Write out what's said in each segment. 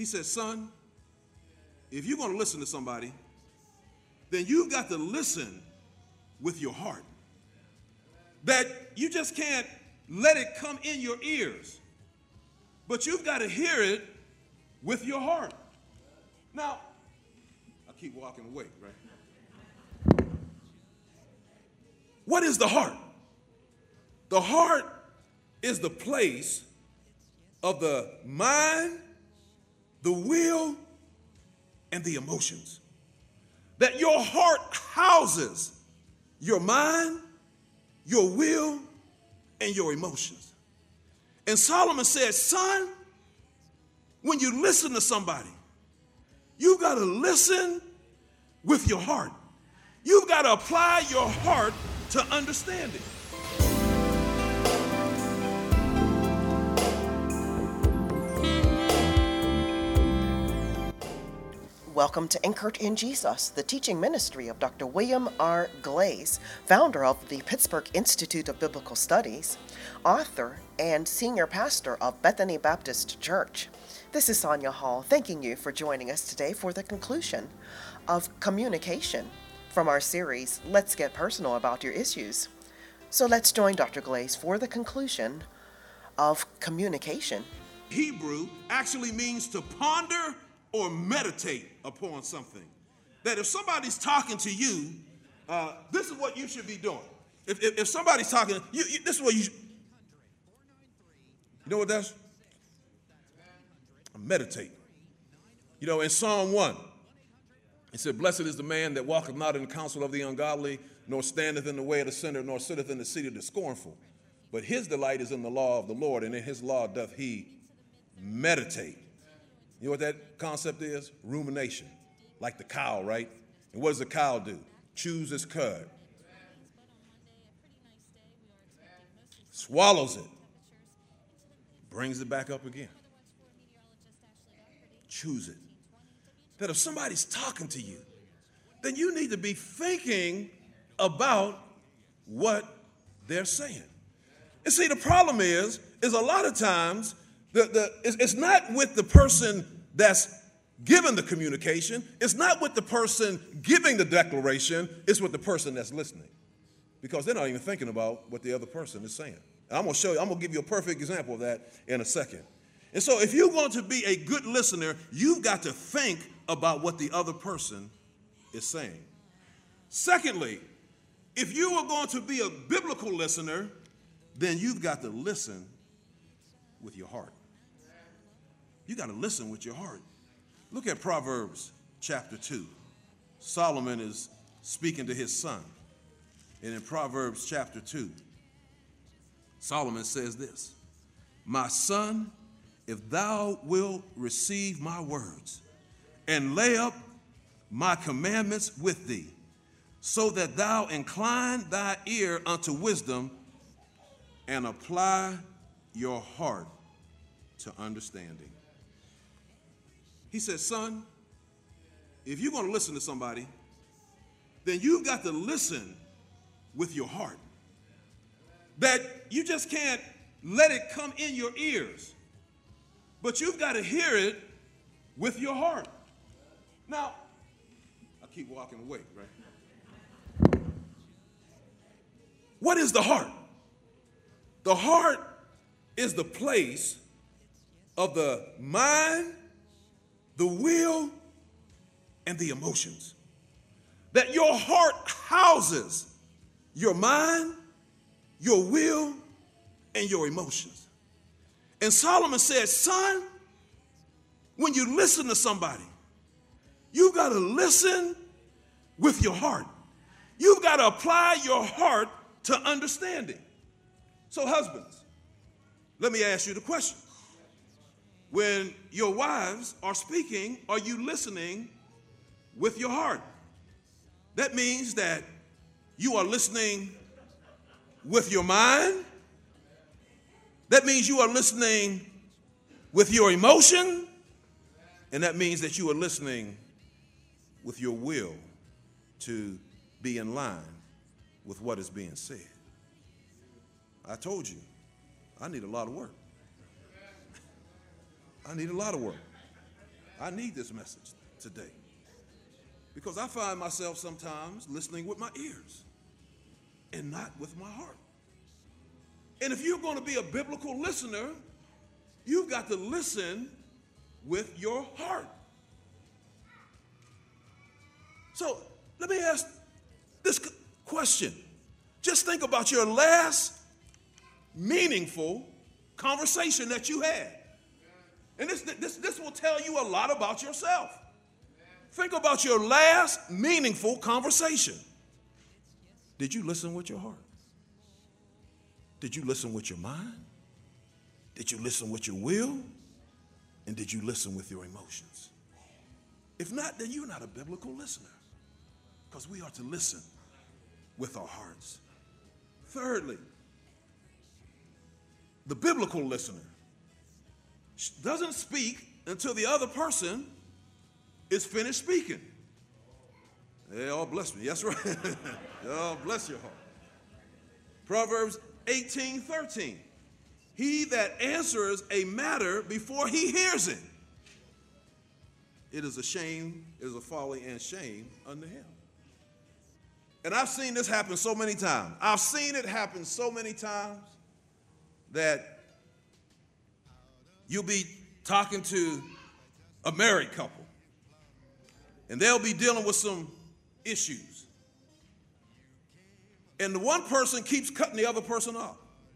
He said, son, if you're going to listen to somebody, then you've got to listen with your heart. That you just can't let it come in your ears, but you've got to hear it with your heart. Now, I keep walking away, right? What is the heart? The heart is the place of the mind, the will, and the emotions. That your heart houses your mind, your will, and your emotions. And Solomon said, son, when you listen to somebody, you've got to listen with your heart. You've got to apply your heart to understand it. Welcome to Anchored in Jesus, the teaching ministry of Dr. William R. Glaze, founder of the Pittsburgh Institute of Biblical Studies, author, and senior pastor of Bethany Baptist Church. This is Sonia Hall, thanking you for joining us today for the conclusion of communication from our series, Let's Get Personal About Your Issues. So let's join Dr. Glaze for the conclusion of communication. Hebrew actually means to ponder or meditate upon something. That if somebody's talking to you, this is what you should be doing. If somebody's talking, this is what you should. You know what that's? Meditate. You know, in Psalm 1, it said, blessed is the man that walketh not in the counsel of the ungodly, nor standeth in the way of the sinner, nor sitteth in the seat of the scornful. But his delight is in the law of the Lord, and in his law doth he meditate. You know what that concept is? Rumination, like the cow, right? And what does the cow do? Chews its cud, swallows it, brings it back up again, chews it. That if somebody's talking to you, then you need to be thinking about what they're saying. And see, the problem is a lot of times it's not with the person that's giving the communication. It's not with the person giving the declaration. It's with the person that's listening, because they're not even thinking about what the other person is saying. And I'm going to show you. I'm going to give you a perfect example of that in a second. And so if you're going to be a good listener, you've got to think about what the other person is saying. Secondly, if you are going to be a biblical listener, then you've got to listen with your heart. You got to listen with your heart. Look at Proverbs chapter 2. Solomon is speaking to his son. And in Proverbs chapter 2, Solomon says this, my son, if thou wilt receive my words and lay up my commandments with thee, so that thou incline thy ear unto wisdom and apply your heart to understanding. He says, son, if you're going to listen to somebody, then you've got to listen with your heart. That you just can't let it come in your ears, but you've got to hear it with your heart. Now, I keep walking away, right? What is the heart? The heart is the place of the mind, the will, and the emotions. That your heart houses your mind, your will, and your emotions. And Solomon said, son, when you listen to somebody, you've got to listen with your heart. You've got to apply your heart to understanding. So husbands, let me ask you the question. When your wives are speaking, are you listening with your heart? That means that you are listening with your mind. That means you are listening with your emotion. And that means that you are listening with your will to be in line with what is being said. I told you, I need a lot of work. I need a lot of work. I need this message today. Because I find myself sometimes listening with my ears and not with my heart. And if you're going to be a biblical listener, you've got to listen with your heart. So let me ask this question. Just think about your last meaningful conversation that you had. And this will tell you a lot about yourself. Think about your last meaningful conversation. Did you listen with your heart? Did you listen with your mind? Did you listen with your will? And did you listen with your emotions? If not, then you're not a biblical listener, because we are to listen with our hearts. Thirdly, the biblical listener doesn't speak until the other person is finished speaking. They all bless me. That's right. Oh, bless your heart. Proverbs 18:13. He that answers a matter before he hears it, it is a shame, it is a folly and shame unto him. And I've seen this happen so many times. I've seen it happen so many times that you'll be talking to a married couple, and they'll be dealing with some issues. And the one person keeps cutting the other person off.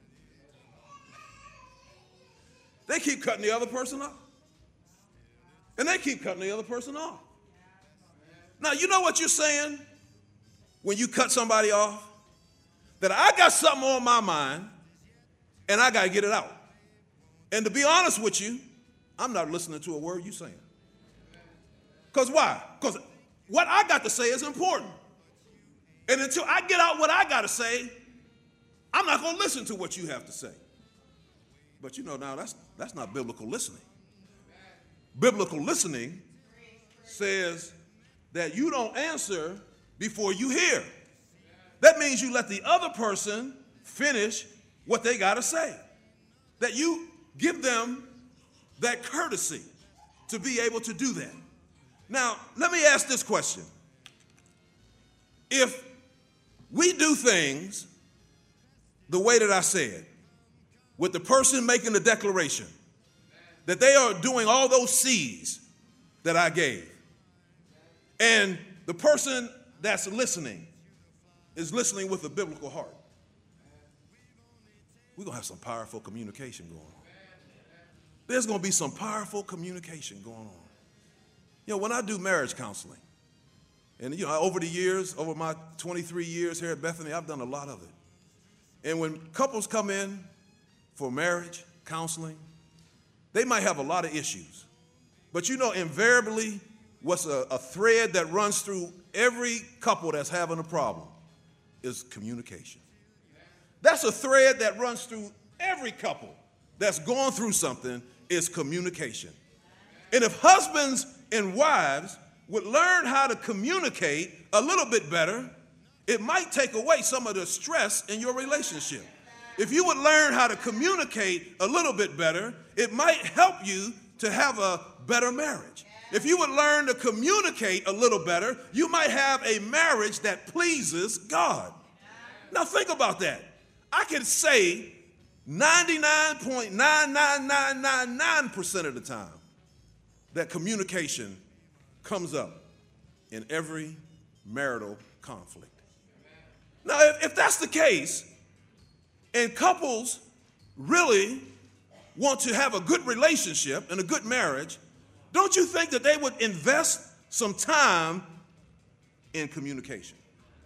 They keep cutting the other person off. And they keep cutting the other person off. Now, you know what you're saying when you cut somebody off? That I got something on my mind, and I got to get it out. And to be honest with you, I'm not listening to a word you're saying. Because why? Because what I got to say is important. And until I get out what I got to say, I'm not going to listen to what you have to say. But you know, now that's not biblical listening. Biblical listening says that you don't answer before you hear. That means you let the other person finish what they got to say. That you give them that courtesy to be able to do that. Now, let me ask this question. If we do things the way that I said, with the person making the declaration, that they are doing all those C's that I gave, and the person that's listening is listening with a biblical heart, we're going to have some powerful communication going on. There's going to be some powerful communication going on. You know, when I do marriage counseling, and, you know, over the years, over my 23 years here at Bethany, I've done a lot of it. And when couples come in for marriage counseling, they might have a lot of issues. But you know, invariably, what's a thread that runs through every couple that's having a problem is communication. That's a thread that runs through every couple that's going through something is communication. And if husbands and wives would learn how to communicate a little bit better, it might take away some of the stress in your relationship. If you would learn how to communicate a little bit better, it might help you to have a better marriage. If you would learn to communicate a little better, you might have a marriage that pleases God. Now think about that. I can say 99.99999% of the time that communication comes up in every marital conflict. Now, if that's the case, and couples really want to have a good relationship and a good marriage, don't you think that they would invest some time in communication?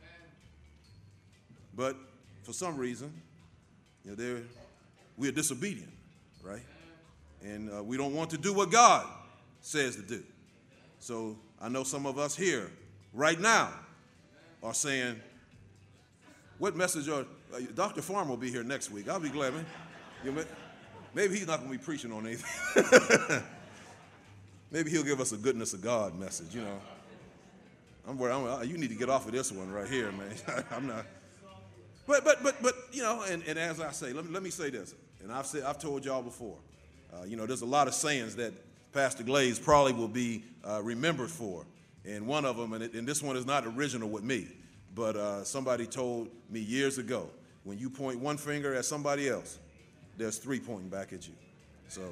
But for some reason, you know, we're disobedient, right? And we don't want to do what God says to do. So I know some of us here right now are saying, what message are, Dr. Farmer will be here next week. I'll be glad, man. Maybe he's not going to be preaching on anything. Maybe he'll give us a goodness of God message, you know. You need to get off of this one right here, man. I'm not. But you know, and as I say, let me say this, and I've told y'all before, you know, there's a lot of sayings that Pastor Glaze probably will be remembered for. And one of them, and this one is not original with me, but somebody told me years ago, when you point one finger at somebody else, there's three pointing back at you. So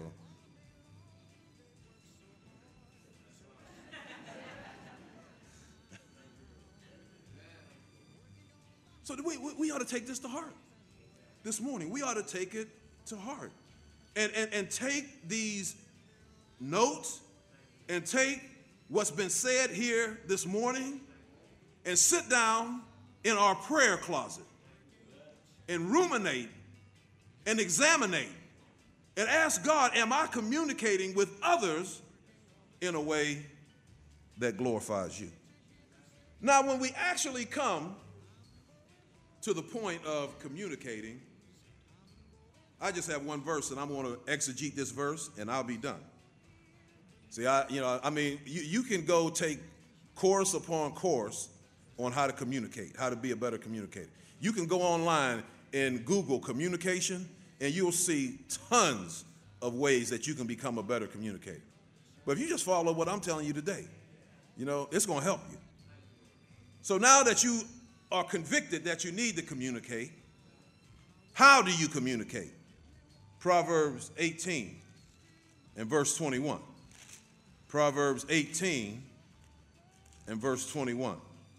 we ought to take this to heart this morning. We ought to take it to heart and take these notes and take what's been said here this morning and sit down in our prayer closet and ruminate and examinate and ask God, am I communicating with others in a way that glorifies you? Now, when we actually come to the point of communicating, I just have one verse, and I'm going to exegete this verse, and I'll be done. See, you can go take course upon course on how to communicate, how to be a better communicator. You can go online and Google communication, and you'll see tons of ways that you can become a better communicator. But if you just follow what I'm telling you today, it's going to help you. So now that you are convicted that you need to communicate, how do you communicate? Proverbs 18 and verse 21. Proverbs 18 and verse 21.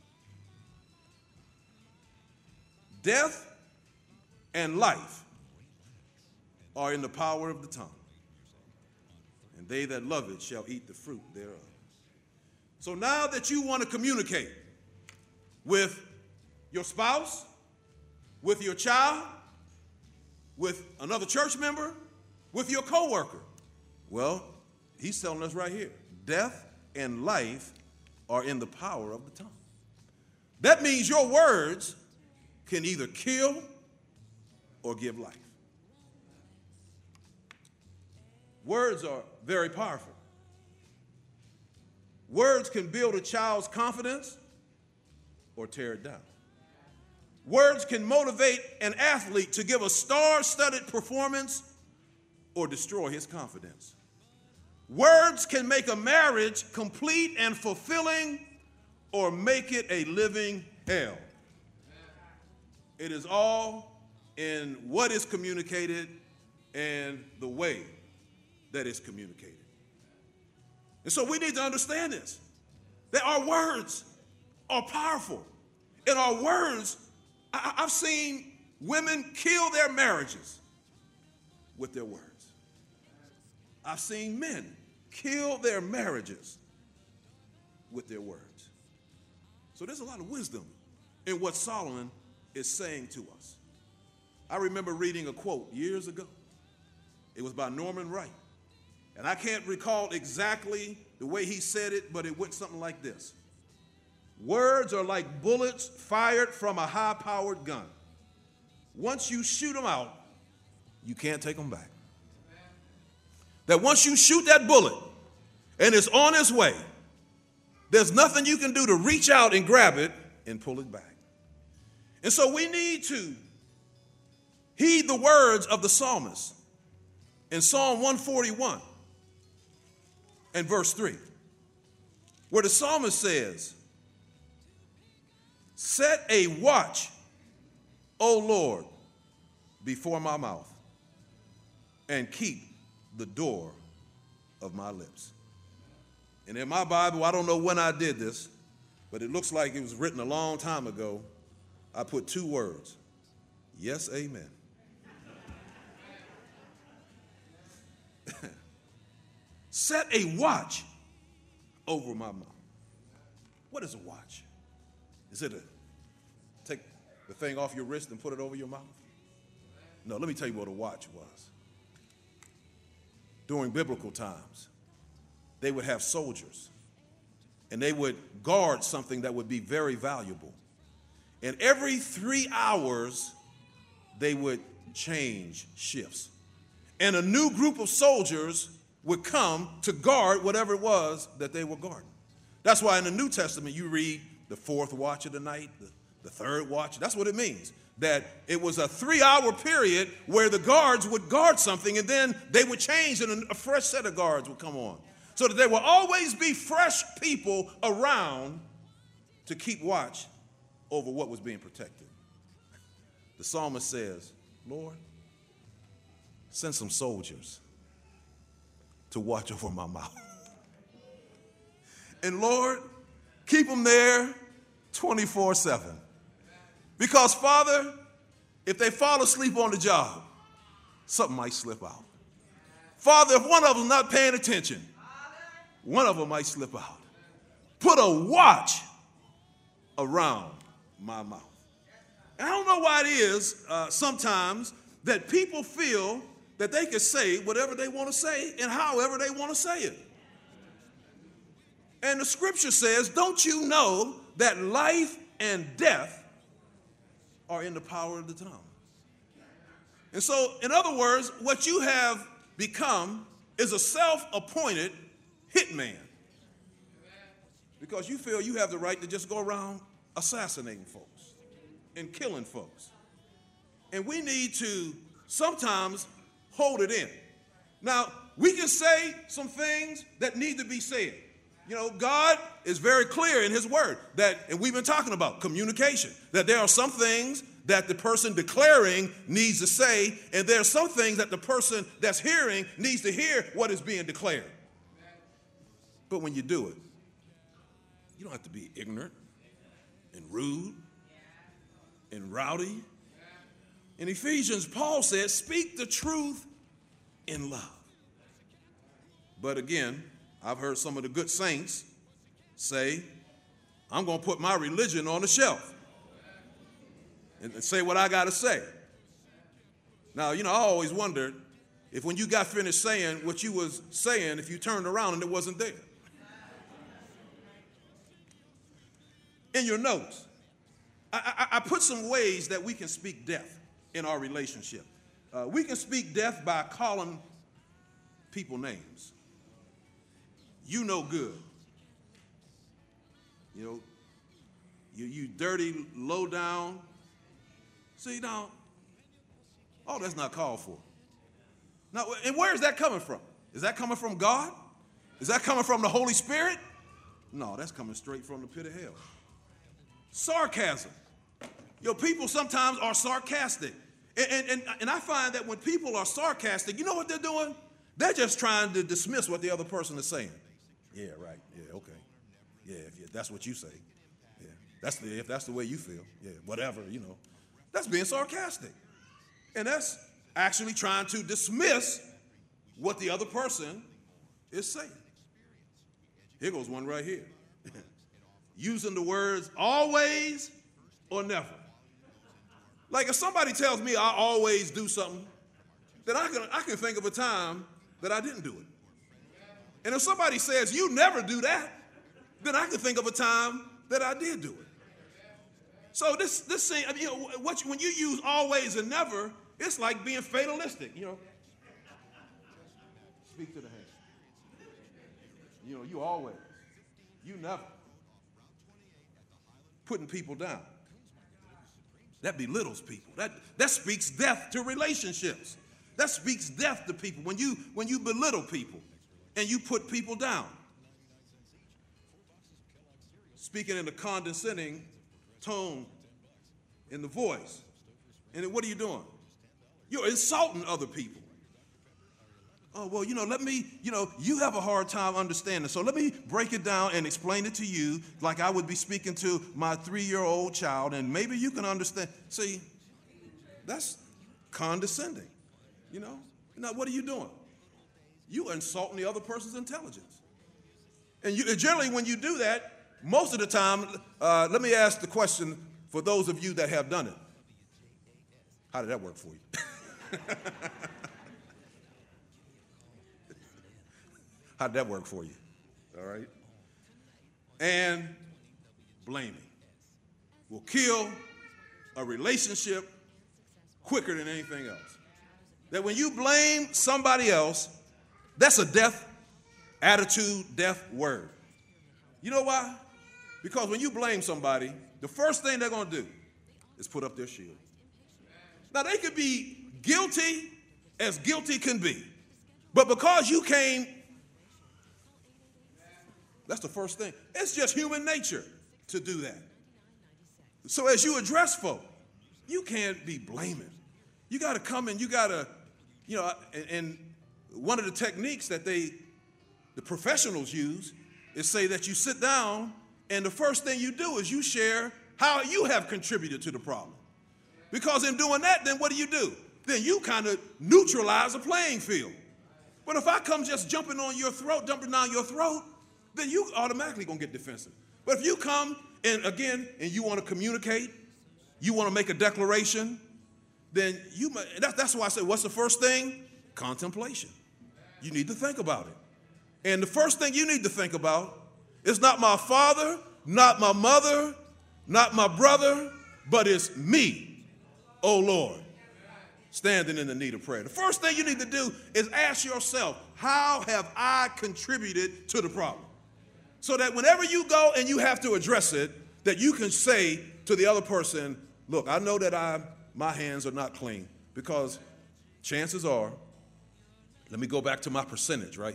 Death and life are in the power of the tongue, and they that love it shall eat the fruit thereof. So now that you want to communicate with your spouse, with your child, with another church member, with your coworker, well, he's telling us right here, death and life are in the power of the tongue. That means your words can either kill or give life. Words are very powerful. Words can build a child's confidence or tear it down. Words can motivate an athlete to give a star-studded performance or destroy his confidence. Words can make a marriage complete and fulfilling or make it a living hell. It is all in what is communicated and the way that is communicated. And so we need to understand this, that our words are powerful. And our words, I've seen women kill their marriages with their words. I've seen men kill their marriages with their words. So there's a lot of wisdom in what Solomon is saying to us. I remember reading a quote years ago. It was by Norman Wright. And I can't recall exactly the way he said it, but it went something like this. Words are like bullets fired from a high-powered gun. Once you shoot them out, you can't take them back. That once you shoot that bullet and it's on its way, there's nothing you can do to reach out and grab it and pull it back. And so we need to heed the words of the psalmist in Psalm 141 and verse 3, where the psalmist says, "Set a watch, O Lord, before my mouth, and keep the door of my lips." And in my Bible, I don't know when I did this, but it looks like it was written a long time ago. I put two words, yes, amen. Set a watch over my mouth. What is a watch? Is it take the thing off your wrist and put it over your mouth? No, let me tell you what a watch was. During biblical times, they would have soldiers, and they would guard something that would be very valuable. And every 3 hours, they would change shifts. And a new group of soldiers would come to guard whatever it was that they were guarding. That's why in the New Testament, you read the fourth watch of the night, the third watch. That's what it means, that it was a 3-hour period where the guards would guard something, and then they would change, and a fresh set of guards would come on. so that there will always be fresh people around to keep watch over what was being protected. The psalmist says, Lord, send some soldiers to watch over my mouth. And Lord, keep them there 24/7. Because, Father, if they fall asleep on the job, something might slip out. Father, if one of them is not paying attention, one of them might slip out. Put a watch around my mouth. And I don't know why it is sometimes that people feel that they can say whatever they want to say and however they want to say it. And the scripture says, don't you know that life and death are in the power of the tongue? And so, in other words, what you have become is a self-appointed hitman. Because you feel you have the right to just go around assassinating folks and killing folks. And we need to sometimes hold it in. Now, we can say some things that need to be said. You know, God is very clear in his word that, and we've been talking about communication, that there are some things that the person declaring needs to say, and there are some things that the person that's hearing needs to hear what is being declared. But when you do it, you don't have to be ignorant and rude and rowdy. In Ephesians, Paul says, speak the truth in love. But again, I've heard some of the good saints say, I'm going to put my religion on the shelf and say what I got to say. Now, you know, I always wondered if when you got finished saying what you was saying, if you turned around and it wasn't there. In your notes, I put some ways that we can speak death in our relationship. We can speak death by calling people names. You no good. You know, you dirty, low down. See, now, oh, that's not called for. Now, and where is that coming from? Is that coming from God? Is that coming from the Holy Spirit? No, that's coming straight from the pit of hell. Sarcasm. You know, people sometimes are sarcastic. And I find that when people are sarcastic, you know what they're doing? They're just trying to dismiss what the other person is saying. Yeah, right. Yeah, okay. Yeah, if that's what you say. Yeah, if that's the way you feel. Yeah, whatever, you know. That's being sarcastic. And that's actually trying to dismiss what the other person is saying. Here goes one right here. Using the words always or never. Like if somebody tells me I always do something, then I can think of a time that I didn't do it. And if somebody says you never do that, then I can think of a time that I did do it. So this thing, you know, when you use always and never, it's like being fatalistic, you know. Speak to the hand. You know, you always, you never. Putting people down. That belittles people. That speaks death to relationships. That speaks death to people when you belittle people and you put people down. Speaking in a condescending tone in the voice. And then what are you doing? You're insulting other people. Oh, well, you know, you have a hard time understanding. So let me break it down and explain it to you like I would be speaking to my 3-year-old child, and maybe you can understand. See, that's condescending, you know. Now, what are you doing? You are insulting the other person's intelligence. And generally, when you do that, most of the time, let me ask the question for those of you that have done it. How did that work for you? How'd that work for you? All right? And blaming will kill a relationship quicker than anything else. That when you blame somebody else, that's a death attitude, death word. You know why? Because when you blame somebody, the first thing they're going to do is put up their shield. Now, they could be guilty as guilty can be. But because you came That's the first thing. It's just human nature to do that. So as you address folk, you can't be blaming. You got to come and you got to, and one of the techniques that the professionals use is say that you sit down and the first thing you do is you share how you have contributed to the problem. Because in doing that, then what do? Then you kind of neutralize the playing field. But if I come just jumping down your throat, then you automatically going to get defensive. But if you come and you want to communicate, you want to make a declaration, then that's why I say, what's the first thing? Contemplation. You need to think about it. And the first thing you need to think about is not my father, not my mother, not my brother, but it's me, oh Lord, standing in the need of prayer. The first thing you need to do is ask yourself, how have I contributed to the problem? So that whenever you go and you have to address it, that you can say to the other person, look, I know that my hands are not clean, because chances are, let me go back to my percentage, right?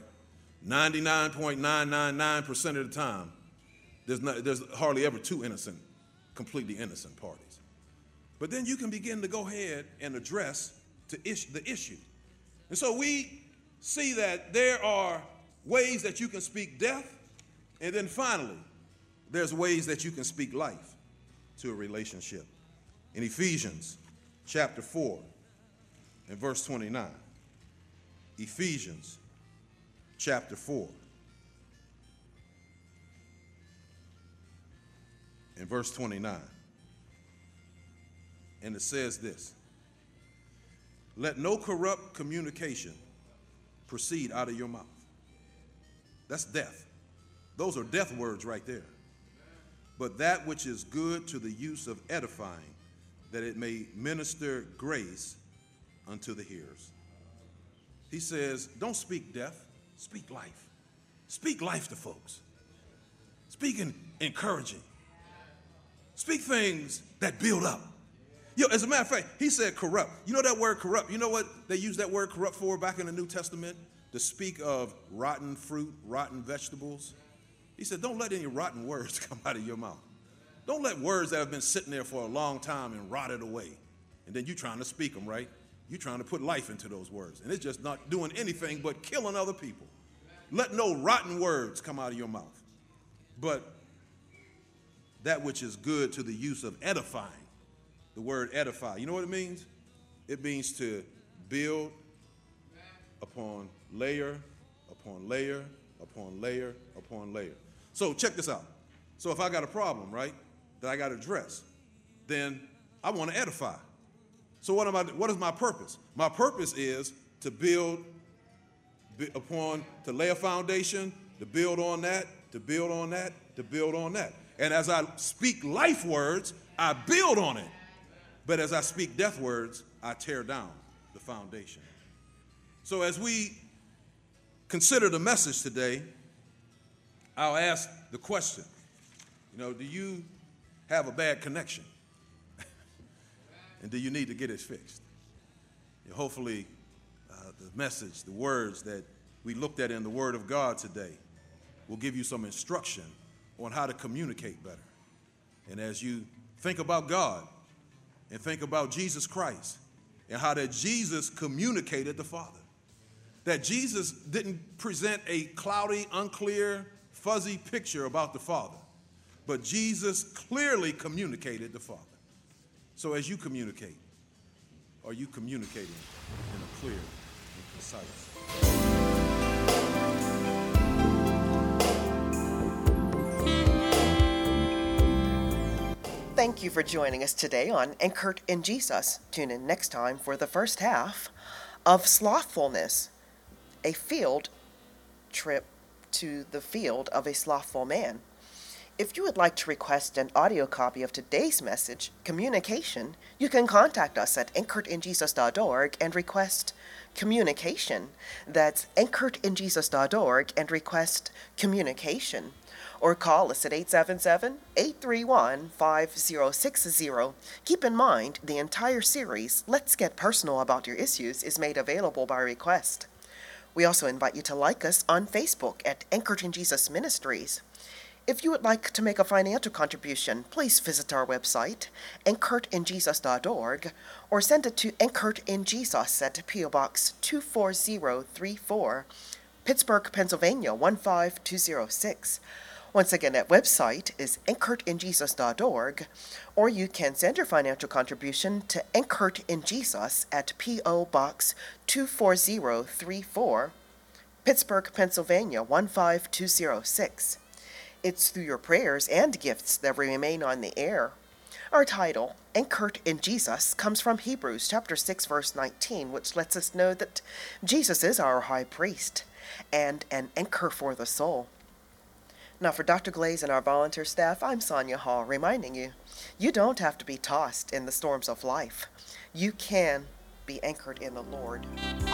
99.999% of the time, there's hardly ever two completely innocent parties. But then you can begin to go ahead and address the issue. And so we see that there are ways that you can speak death, and then finally, there's ways that you can speak life to a relationship. In Ephesians chapter 4 and verse 29, Ephesians chapter 4 and verse 29. And it says this: let no corrupt communication proceed out of your mouth. That's death. Those are death words right there. But that which is good to the use of edifying, that it may minister grace unto the hearers. He says, don't speak death, speak life. Speak life to folks. Speak encouraging. Speak things that build up. As a matter of fact, he said corrupt. You know that word corrupt? You know what they use that word corrupt for back in the New Testament? To speak of rotten fruit, rotten vegetables. He said, don't let any rotten words come out of your mouth. Don't let words that have been sitting there for a long time and rotted away. And then you trying to speak them, right? You're trying to put life into those words. And it's just not doing anything but killing other people. Let no rotten words come out of your mouth. But that which is good to the use of edifying. The word edify, you know what it means? It means to build upon layer, upon layer, upon layer, upon layer. So check this out. So if I got a problem, right, that I got to address, then I want to edify. So what is my purpose? My purpose is to build upon, to lay a foundation, to build on that, to build on that, to build on that. And as I speak life words, I build on it. But as I speak death words, I tear down the foundation. So as we consider the message today, I'll ask the question, do you have a bad connection? And do you need to get it fixed? Hopefully, the message, the words that we looked at in the Word of God today will give you some instruction on how to communicate better. And as you think about God and think about Jesus Christ and how that Jesus communicated the Father, that Jesus didn't present a cloudy, unclear, fuzzy picture about the Father, but Jesus clearly communicated the Father. So as you communicate, are you communicating in a clear and concise? Thank you for joining us today on Anchored in Jesus. Tune in next time for the first half of Slothfulness, a field trip to the field of a slothful man. If you would like to request an audio copy of today's message, Communication, you can contact us at anchoredinjesus.org and request Communication. That's anchoredinjesus.org and request Communication. Or call us at 877-831-5060. Keep in mind, the entire series, Let's Get Personal About Your Issues, is made available by request. We also invite you to like us on Facebook at Anchored in Jesus Ministries. If you would like to make a financial contribution, please visit our website, anchoredinjesus.org, or send it to Anchored in Jesus at P.O. Box 24034, Pittsburgh, Pennsylvania 15206. Once again, that website is anchoredinjesus.org, or you can send your financial contribution to Anchored in Jesus at P.O. Box 24034, Pittsburgh, Pennsylvania 15206. It's through your prayers and gifts that we remain on the air. Our title, Anchored in Jesus, comes from Hebrews chapter 6, verse 19, which lets us know that Jesus is our high priest and an anchor for the soul. Now, for Dr. Glaze and our volunteer staff, I'm Sonia Hall, reminding you, you don't have to be tossed in the storms of life. You can be anchored in the Lord.